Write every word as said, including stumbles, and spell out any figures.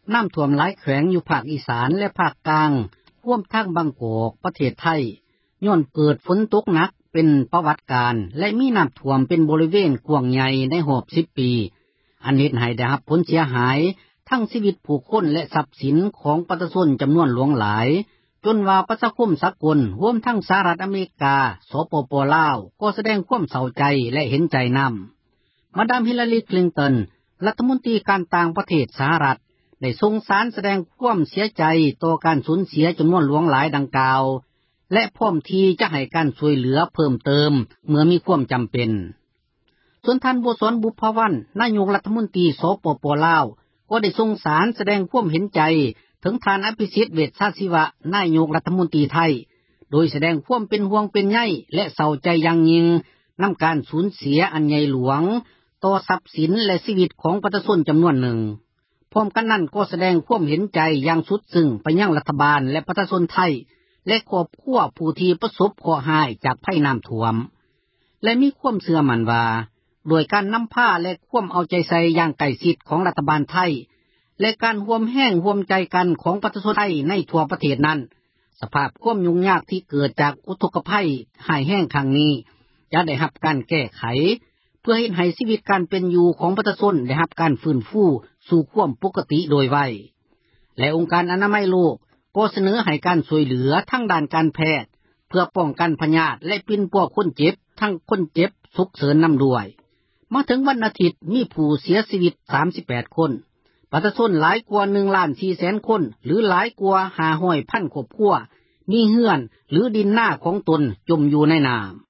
น้ำท่วมหลายแขวงอยู่ภาคอีสานและภาคกลางรวมทั้งบางกอกประเทศไทยย้อนเกิดฝนตกหนักเป็นประวัติการและมีน้ำท่วมเป็นบริเวณกว้างใหญ่ในรอบสิบปีอันเฮ็ดให้ได้รับผลเสียหายทั้งชีวิตผู้คนและทรัพย์สินของประชาชนจำนวนหลวงหลายจนว่าประชาคมสากลรวมทั้งสหรัฐอเมริกาสปป.ลาวก็แสดงความเศร้าใจและเห็นใจนำมาดามฮิลลารีคลินตันรัฐมนตรีการต่างประเทศสหรัฐได้ส่งสารแสดงความเสียใจต่อการสูญเสียจำนวนหลวงหลายดังกล่าวและพร้อมที่จะให้การช่วยเหลือเพิ่มเติมเมื่อมีความจำเป็นส่วนท่านโบสรบุพวันนายกรัฐมนตรีสปป.ลาวก็ได้ส่งสารแสดงความเห็นใจถึงท่านอภิสิทธิ์เวชชาชีวะนายกรัฐมนตรีไทยโดยแสดงความเป็นห่วงเป็นใยและเศร้าใจอย่างยิ่งนำการสูญเสียอันใหญ่หลวงต่อทรัพย์สินและชีวิตของประชาชนจำนวนหนึ่งพร้อมกันนั้นก็แสดงความเห็นใจอย่างสุดซึ้งไปยังรัฐบาลและประชาชนไทยและครอบครัวผู้ที่ประสบเคราะห์ร้ายจากภัยน้ำท่วมและมีความเชื่อมั่นว่าโดยการนำพาและความเอาใจใส่อย่างใกล้ชิดของรัฐบาลไทยและการร่วมแห้งร่วมใจกันของประชาชนไทยในทั่วประเทศนั้นสภาพความยุ่งยากที่เกิดจากอุทกภัยหายแห้งครั้งนี้จะได้รับการแก้ไขเพื่อให้ชีวิตการเป็นอยู่ของประชาชนได้รับการฟื้นฟูสู่ความปกติโดยไวและองค์การอนามัยโลกก็เสนอให้การช่วยเหลือทั้งด้านการแพทย์เพื่อป้องกันพยาธิและปิ่นป่อคนเจ็บทั้งคนเจ็บฉุกเฉินนำด้วยมาถึงวันอาทิตย์มีผู้เสียชีวิตสามสิบแปดคนประชาชนหลายกว่าหนึ่งล้านสี่แสนคนหรือหลายกว่าห้าร้อยพันครอบครัวมีเรือนหรือดินหน้าของตนจมอยู่ในน้ำ